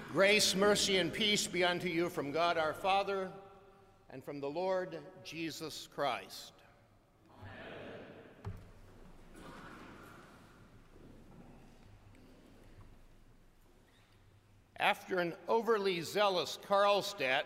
Grace, mercy, and peace be unto you from God our Father and from the Lord Jesus Christ. Amen. After an overly zealous Karlstadt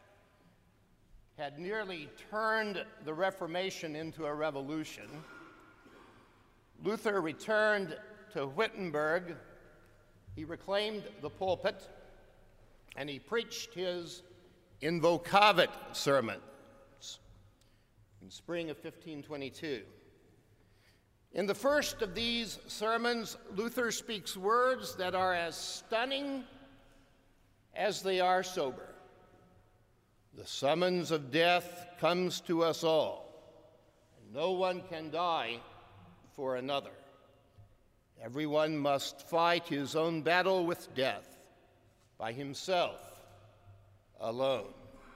had nearly turned the Reformation into a revolution, Luther returned to Wittenberg. He reclaimed the pulpit, and he preached his Invocavit sermons in spring of 1522. In the first of these sermons, Luther speaks words that are as stunning as they are sober. The summons of death comes to us all, and no one can die for another. Everyone must fight his own battle with death by himself alone.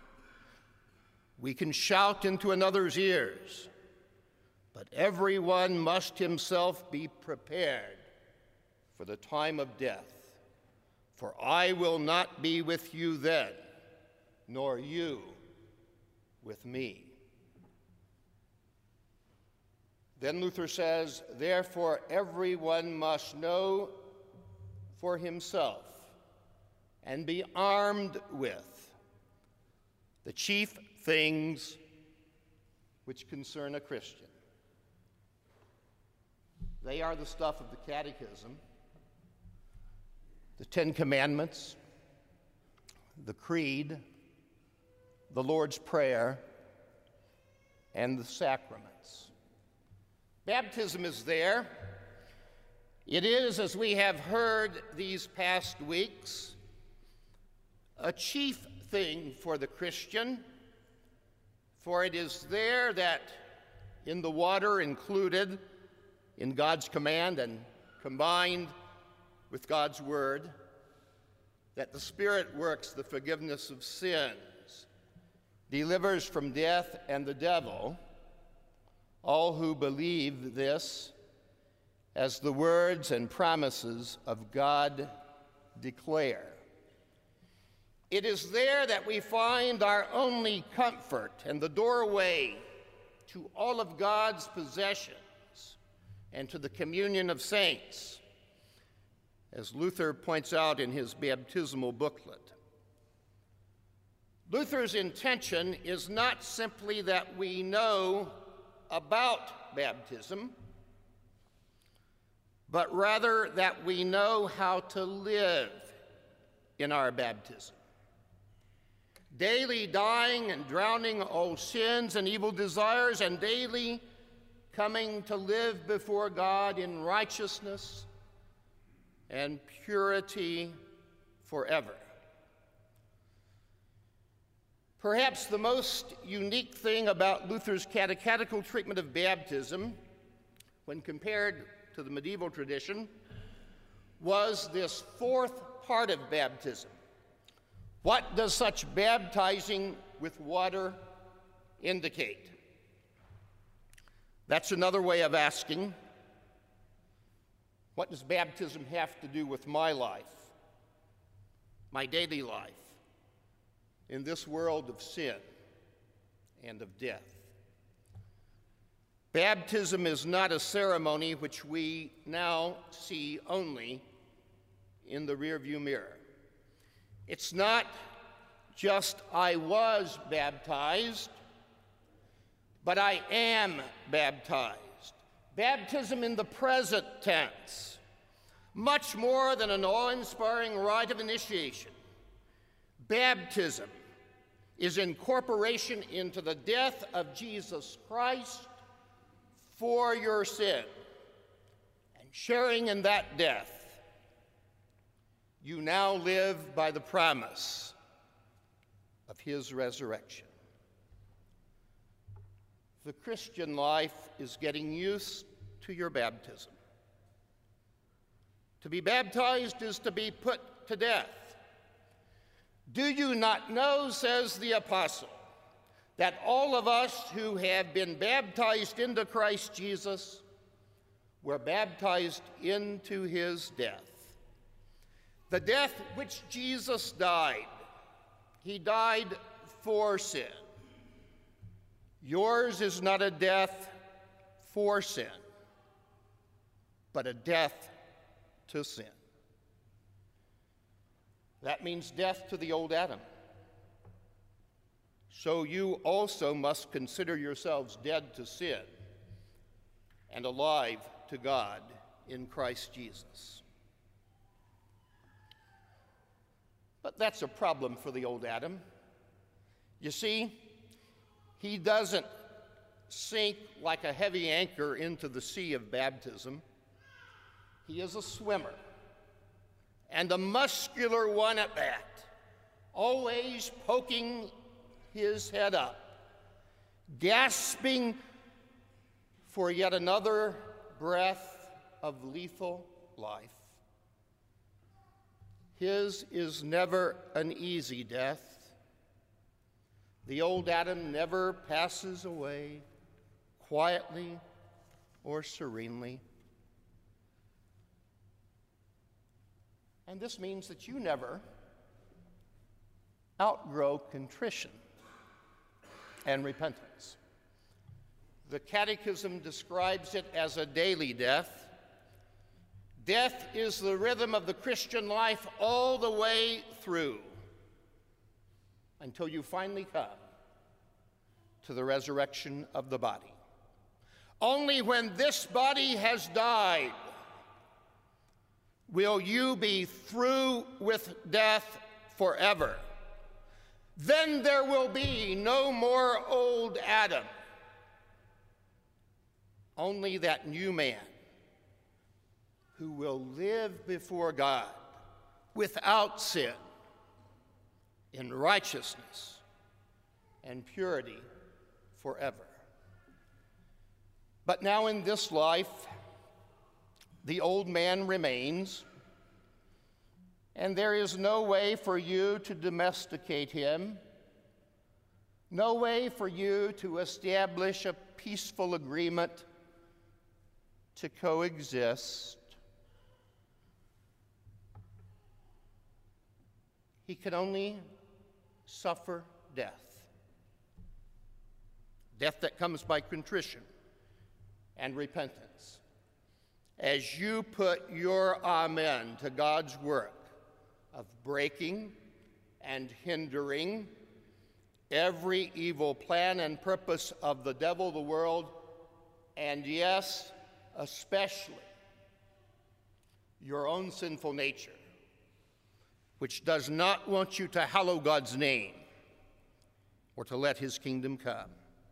We can shout into another's ears, but everyone must himself be prepared for the time of death. For I will not be with you then, nor you with me. Then Luther says, therefore everyone must know for himself and be armed with the chief things which concern a Christian. They are the stuff of the Catechism, the Ten Commandments, the Creed, the Lord's Prayer, and the sacraments. Baptism is there. It is, as we have heard these past weeks, a chief thing for the Christian, for it is there that, in the water included in God's command and combined with God's word, that the Spirit works the forgiveness of sins, delivers from death and the devil all who believe this, as the words and promises of God declare. It is there that we find our only comfort and the doorway to all of God's possessions and to the communion of saints, as Luther points out in his baptismal booklet. Luther's intention is not simply that we know about baptism, but rather that we know how to live in our baptism, daily dying and drowning all sins and evil desires, and daily coming to live before God in righteousness and purity forever. Perhaps the most unique thing about Luther's catechetical treatment of baptism, when compared to the medieval tradition, was this fourth part of baptism. What does such baptizing with water indicate? That's another way of asking, what does baptism have to do with my life, my daily life, in this world of sin and of death? Baptism is not a ceremony which we now see only in the rearview mirror. It's not just I was baptized, but I am baptized. Baptism in the present tense, much more than an awe-inspiring rite of initiation. Baptism is incorporation into the death of Jesus Christ for your sin, and sharing in that death, you now live by the promise of his resurrection. The Christian life is getting used to your baptism. To be baptized is to be put to death. Do you not know, says the apostle, that all of us who have been baptized into Christ Jesus were baptized into his death? The death which Jesus died, he died for sin. Yours is not a death for sin, but a death to sin. That means death to the old Adam. So you also must consider yourselves dead to sin and alive to God in Christ Jesus. But that's a problem for the old Adam. You see, he doesn't sink like a heavy anchor into the sea of baptism. He is a swimmer, and a muscular one at that, always poking his head up, gasping for yet another breath of lethal life. His is never an easy death. The old Adam never passes away quietly or serenely. And this means that you never outgrow contrition and repentance. The Catechism describes it as a daily death. Death is the rhythm of the Christian life all the way through until you finally come to the resurrection of the body. Only when this body has died will you be through with death forever. Then there will be no more old Adam, only that new man who will live before God without sin, in righteousness and purity forever. But now in this life, the old man remains, and there is no way for you to domesticate him, no way for you to establish a peaceful agreement to coexist. He can only suffer death. Death that comes by contrition and repentance. As you put your amen to God's work of breaking and hindering every evil plan and purpose of the devil, the world, and yes, especially your own sinful nature, which does not want you to hallow God's name or to let his kingdom come.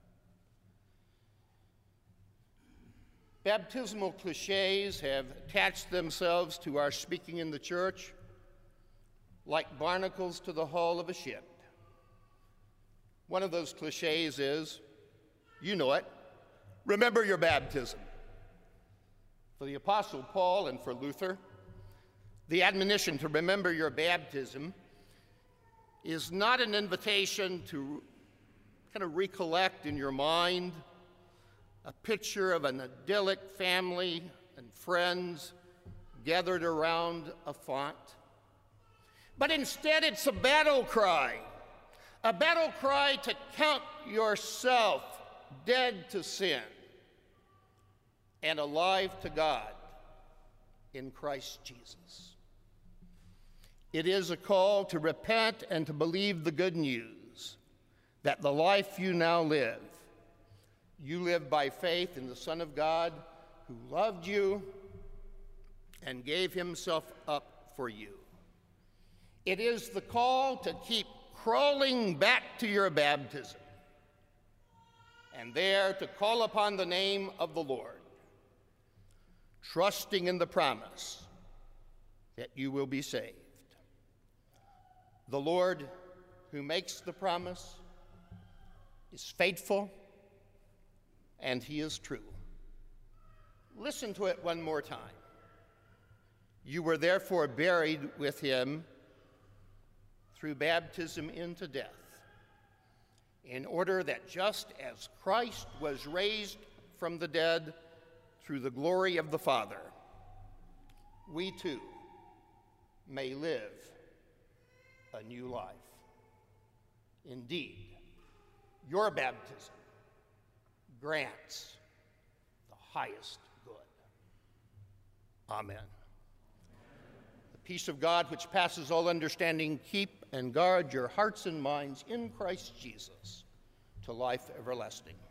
Baptismal cliches have attached themselves to our speaking in the church like barnacles to the hull of a ship. One of those cliches is, you know it, remember your baptism. For the Apostle Paul and for Luther, the admonition to remember your baptism is not an invitation to kind of recollect in your mind a picture of an idyllic family and friends gathered around a font. But instead, it's a battle cry to count yourself dead to sin and alive to God in Christ Jesus. It is a call to repent and to believe the good news that the life you now live, you live by faith in the Son of God who loved you and gave himself up for you. It is the call to keep crawling back to your baptism and there to call upon the name of the Lord, trusting in the promise that you will be saved. The Lord who makes the promise is faithful and he is true. Listen to it one more time. You were therefore buried with him through baptism into death, in order that just as Christ was raised from the dead through the glory of the Father, we too may live a new life. Indeed, your baptism grants the highest good. Amen. The peace of God, which passes all understanding, keep and guard your hearts and minds in Christ Jesus to life everlasting.